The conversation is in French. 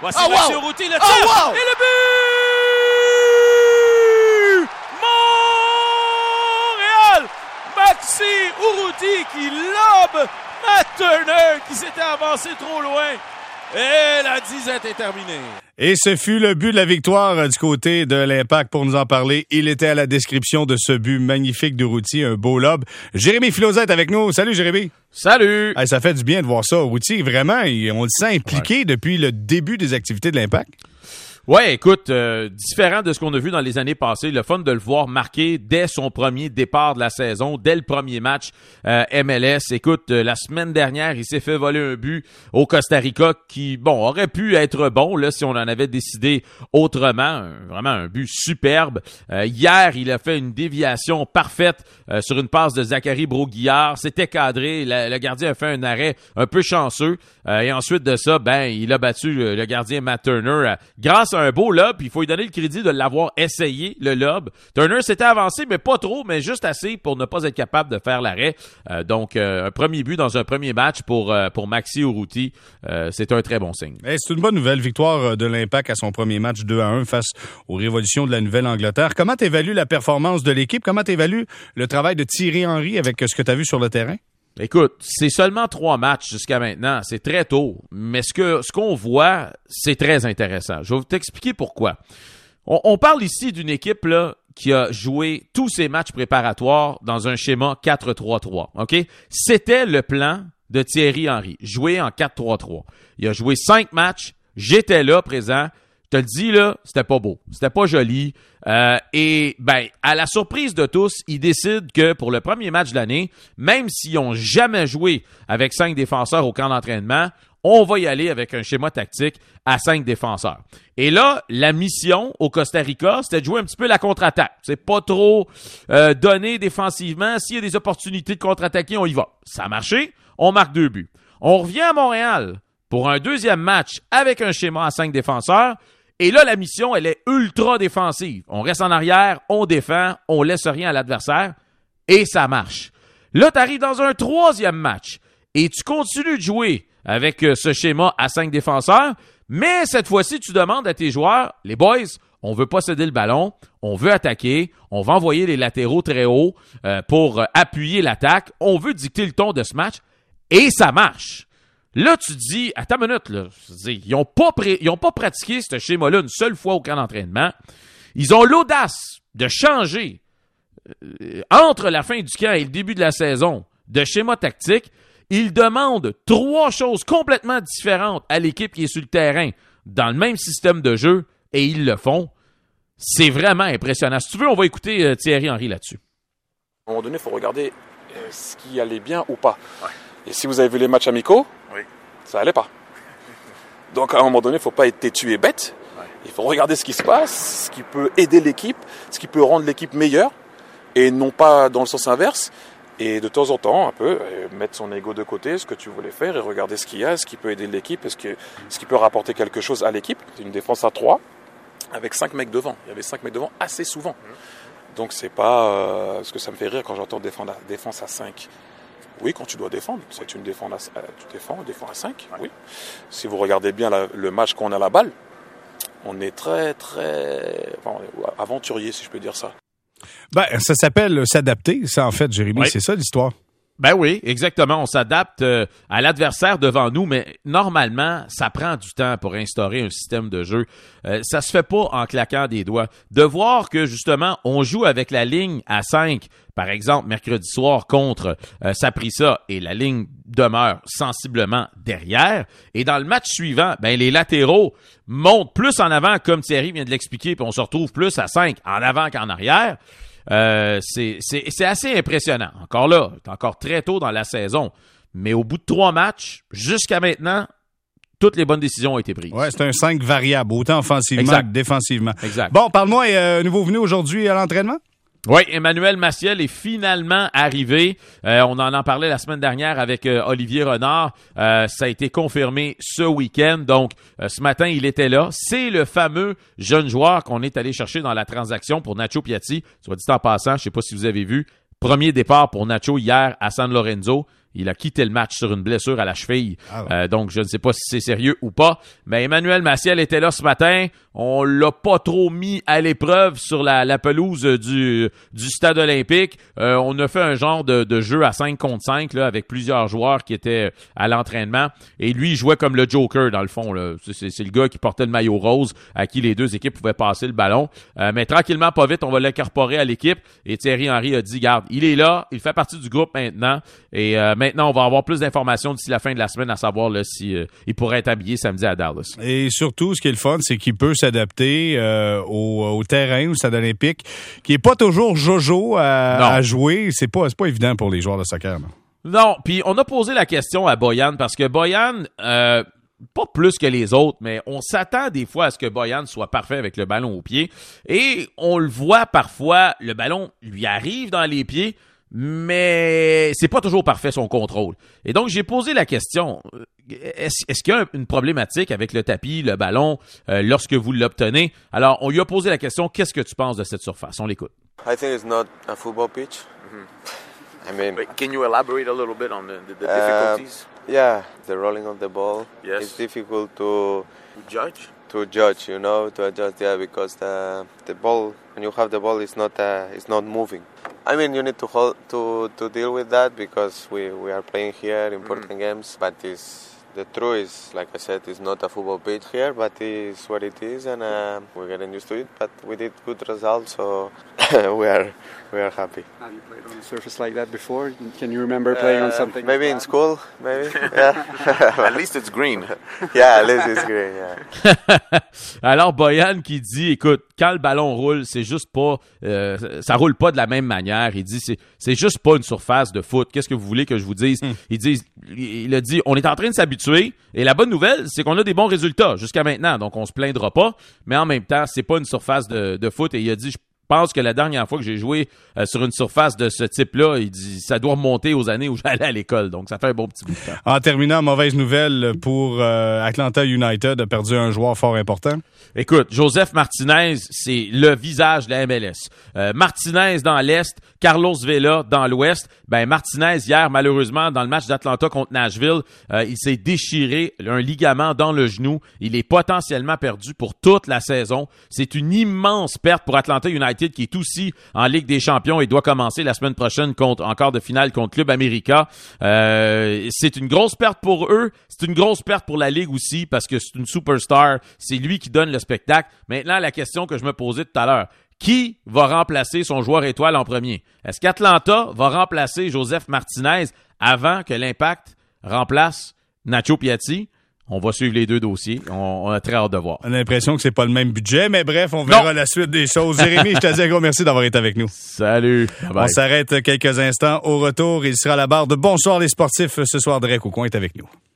Voici Maxi Urruti, le tir! Et le but! Montréal! Maxi Urruti qui lobe Matt Turner qui s'était avancé trop loin. Et la disette est terminée. Et ce fut le but de la victoire du côté de l'Impact. Pour nous en parler, il était à la description de ce but magnifique d'Urruti, un beau lob. Jérémy Filosa est avec nous. Salut Jérémy. Salut. Hey, ça fait du bien de voir ça. Urruti, vraiment, on le sent impliqué depuis le début des activités de l'Impact. Ouais, écoute, différent de ce qu'on a vu dans les années passées, le fun de le voir marquer dès son premier départ de la saison, dès le premier match MLS. Écoute, la semaine dernière, il s'est fait voler un but au Costa Rica qui, bon, aurait pu être bon là si on en avait décidé autrement. Vraiment un but superbe. Hier, il a fait une déviation parfaite sur une passe de Zachary Brault-Guillard. C'était cadré. Le gardien a fait un arrêt un peu chanceux. Et ensuite de ça, il a battu le gardien Matt Turner grâce à un beau lob. Il faut lui donner le crédit de l'avoir essayé, le lob. Turner s'était avancé, mais pas trop, mais juste assez pour ne pas être capable de faire l'arrêt. Donc, un premier but dans un premier match pour Maxi Urruti, c'est un très bon signe. Hey, c'est une bonne nouvelle, victoire de l'Impact à son premier match 2-1 face aux Révolutions de la Nouvelle-Angleterre. Comment t'évalues la performance de l'équipe? Comment t'évalues le travail de Thierry Henry avec ce que t'as vu sur le terrain? Écoute, c'est seulement 3 matchs jusqu'à maintenant. C'est très tôt. Mais ce qu'on voit, c'est très intéressant. Je vais t'expliquer pourquoi. On parle ici d'une équipe là qui a joué tous ses matchs préparatoires dans un schéma 4-3-3. OK? C'était le plan de Thierry Henry. Jouer en 4-3-3. Il a joué 5 matchs. J'étais là, présent. Je te le dis, là, c'était pas beau. C'était pas joli. Et, à la surprise de tous, ils décident que pour le premier match de l'année, même s'ils n'ont jamais joué avec 5 défenseurs au camp d'entraînement, on va y aller avec un schéma tactique à 5 défenseurs. Et là, la mission au Costa Rica, c'était de jouer un petit peu la contre-attaque. C'est pas trop donné défensivement. S'il y a des opportunités de contre-attaquer, on y va. Ça a marché. On marque 2 buts. On revient à Montréal pour un deuxième match avec un schéma à 5 défenseurs. Et là, la mission, elle est ultra défensive. On reste en arrière, on défend, on laisse rien à l'adversaire et ça marche. Là, tu arrives dans un troisième match et tu continues de jouer avec ce schéma à 5 défenseurs, mais cette fois-ci, tu demandes à tes joueurs, les boys, on veut pas céder le ballon, on veut attaquer, on va envoyer les latéraux très haut pour appuyer l'attaque, on veut dicter le ton de ce match et ça marche. Là, tu te dis, attends une minute, là, ils ont pas pratiqué ce schéma-là une seule fois au camp d'entraînement. Ils ont l'audace de changer entre la fin du camp et le début de la saison de schéma tactique. Ils demandent 3 choses complètement différentes à l'équipe qui est sur le terrain dans le même système de jeu et ils le font. C'est vraiment impressionnant. Si tu veux, on va écouter Thierry Henry là-dessus. À un moment donné, il faut regarder ce qui allait bien ou pas. Ouais. Et si vous avez vu les matchs amicaux, oui, ça allait pas. Donc à un moment donné, il ne faut pas être têtu et bête. Ouais. Il faut regarder ce qui se passe, ce qui peut aider l'équipe, ce qui peut rendre l'équipe meilleure, et non pas dans le sens inverse. Et de temps en temps, un peu, mettre son ego de côté, ce que tu voulais faire, et regarder ce qu'il y a, ce qui peut aider l'équipe, ce qui peut rapporter quelque chose à l'équipe. C'est une défense à 3, avec 5 mecs devant. Il y avait 5 mecs devant assez souvent. Donc c'est pas ce que ça me fait rire quand j'entends défense à 5. Oui, quand tu dois défendre, c'est une défense tu défends à 5, oui. Si vous regardez bien le match qu'on a la balle, on est très, très aventurier, si je peux dire ça. Ça s'appelle s'adapter, ça en fait, Jérémy, oui. C'est ça l'histoire. Ben oui, exactement. On s'adapte à l'adversaire devant nous, mais normalement, ça prend du temps pour instaurer un système de jeu. Ça se fait pas en claquant des doigts. De voir que, justement, on joue avec la ligne à 5, par exemple, mercredi soir contre Saprissa, et la ligne demeure sensiblement derrière. Et dans le match suivant, les latéraux montent plus en avant, comme Thierry vient de l'expliquer, puis on se retrouve plus à 5 en avant qu'en arrière. C'est assez impressionnant. Encore là, c'est encore très tôt dans la saison. Mais au bout de 3 matchs, jusqu'à maintenant, toutes les bonnes décisions ont été prises. Ouais, c'est un 5 variable, autant offensivement que défensivement. Exact. Bon, parle-moi, nouveau venu aujourd'hui à l'entraînement? Oui, Emmanuel Maciel est finalement arrivé. On en parlait la semaine dernière avec Olivier Renard. Ça a été confirmé ce week-end. Donc, ce matin, il était là. C'est le fameux jeune joueur qu'on est allé chercher dans la transaction pour Nacho Piatti. Soit dit en passant, je ne sais pas si vous avez vu, premier départ pour Nacho hier à San Lorenzo. Il a quitté le match sur une blessure à la cheville. Donc, je ne sais pas si c'est sérieux ou pas. Mais Emmanuel Maciel était là ce matin. On l'a pas trop mis à l'épreuve sur la pelouse du stade olympique. On a fait un genre de jeu à 5 contre 5 là, avec plusieurs joueurs qui étaient à l'entraînement. Et lui, il jouait comme le Joker, dans le fond. Là. C'est le gars qui portait le maillot rose à qui les deux équipes pouvaient passer le ballon. Mais tranquillement, pas vite, on va l'incorporer à l'équipe. Et Thierry Henry a dit, garde, il est là, il fait partie du groupe maintenant. Et maintenant, on va avoir plus d'informations d'ici la fin de la semaine, à savoir là, si il pourrait être habillé samedi à Dallas. Et surtout, ce qui est le fun, c'est qu'il peut s'adapter au terrain, au stade olympique, qui est pas toujours jojo à jouer. C'est pas évident pour les joueurs de soccer. Non, puis on a posé la question à Boyan, parce que Boyan, pas plus que les autres, mais on s'attend des fois à ce que Boyan soit parfait avec le ballon au pied. Et on le voit parfois, le ballon lui arrive dans les pieds, mais c'est pas toujours parfait son contrôle. Et donc, j'ai posé la question, est-ce qu'il y a une problématique avec le tapis, le ballon, lorsque vous l'obtenez? Alors, on lui a posé la question, qu'est-ce que tu penses de cette surface? On l'écoute. I think it's not a football pitch. I mean, but can you elaborate a little bit on the difficulties? Yeah, the rolling of the ball. Yes. It's difficult to judge. To judge, to adjust, because the ball, when you have the ball, it's not moving. I mean, you need to deal with that because we are playing here important games, but the truth is, like I said, it's not a football pitch here, but it's what it is, and we're getting used to it. But we did good results, so we are happy. Have you played on a surface like that before? Can you remember playing on something? Maybe in school, maybe. Yeah. At least it's green. Yeah, at least it's green. Yeah. Alors Boyan qui dit, écoute, quand le ballon roule, c'est juste pas, ça roule pas de la même manière. Il dit, c'est juste pas une surface de foot. Qu'est-ce que vous voulez que je vous dise? Il a dit, on est en train de s'habituer. Et la bonne nouvelle, c'est qu'on a des bons résultats jusqu'à maintenant. Donc, on se plaindra pas. Mais en même temps, c'est pas une surface de foot. Et il a dit, je pense que la dernière fois que j'ai joué sur une surface de ce type-là, il dit, ça doit remonter aux années où j'allais à l'école. Donc, ça fait un bon petit bout de temps. En terminant, mauvaise nouvelle pour Atlanta United, a perdu un joueur fort important. Écoute, Joseph Martinez, c'est le visage de la MLS. Martinez dans l'Est, Carlos Vela dans l'Ouest. Ben Martinez, hier, malheureusement, dans le match d'Atlanta contre Nashville, il s'est déchiré un ligament dans le genou. Il est potentiellement perdu pour toute la saison. C'est une immense perte pour Atlanta United, qui est aussi en Ligue des Champions et doit commencer la semaine prochaine en quart de finale contre Club América. C'est une grosse perte pour eux. C'est une grosse perte pour la Ligue aussi, parce que c'est une superstar. C'est lui qui donne le spectacle. Maintenant, la question que je me posais tout à l'heure, qui va remplacer son joueur étoile en premier? Est-ce qu'Atlanta va remplacer Joseph Martinez avant que l'Impact remplace Nacho Piatti? On va suivre les deux dossiers. On a très hâte de voir. On a l'impression que c'est pas le même budget, mais bref, on verra la suite des choses. Jérémy, je te dis un gros merci d'avoir été avec nous. Salut. Bye. On s'arrête quelques instants. Au retour, il sera à la barre de Bonsoir les sportifs. Ce soir, Drake Aucoin est avec nous.